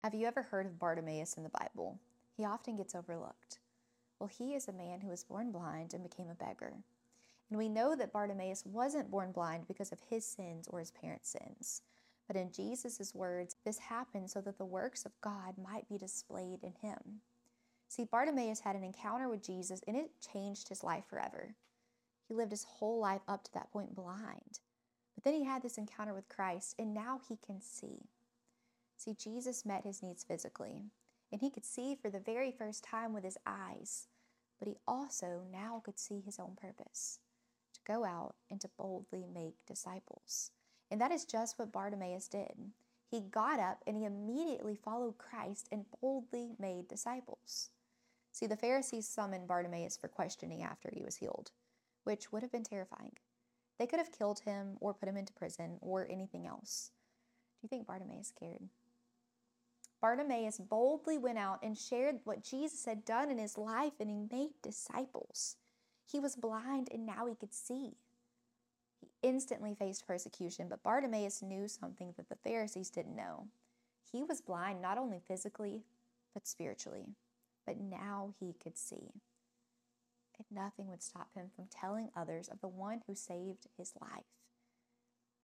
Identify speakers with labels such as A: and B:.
A: Have you ever heard of Bartimaeus in the Bible? He often gets overlooked. Well, he is a man who was born blind and became a beggar. And we know that Bartimaeus wasn't born blind because of his sins or his parents' sins. But in Jesus' words, this happened so that the works of God might be displayed in him. See, Bartimaeus had an encounter with Jesus and it changed his life forever. He lived his whole life up to that point blind. But then he had this encounter with Christ and now he can see. See, Jesus met his needs physically, and he could see for the very first time with his eyes, but he also now could see his own purpose, to go out and to boldly make disciples. And that is just what Bartimaeus did. He got up and he immediately followed Christ and boldly made disciples. See, the Pharisees summoned Bartimaeus for questioning after he was healed, which would have been terrifying. They could have killed him or put him into prison or anything else. Do you think Bartimaeus cared? Bartimaeus boldly went out and shared what Jesus had done in his life, and he made disciples. He was blind and now he could see. He instantly faced persecution, but Bartimaeus knew something that the Pharisees didn't know. He was blind not only physically, but spiritually. But now he could see. And nothing would stop him from telling others of the one who saved his life.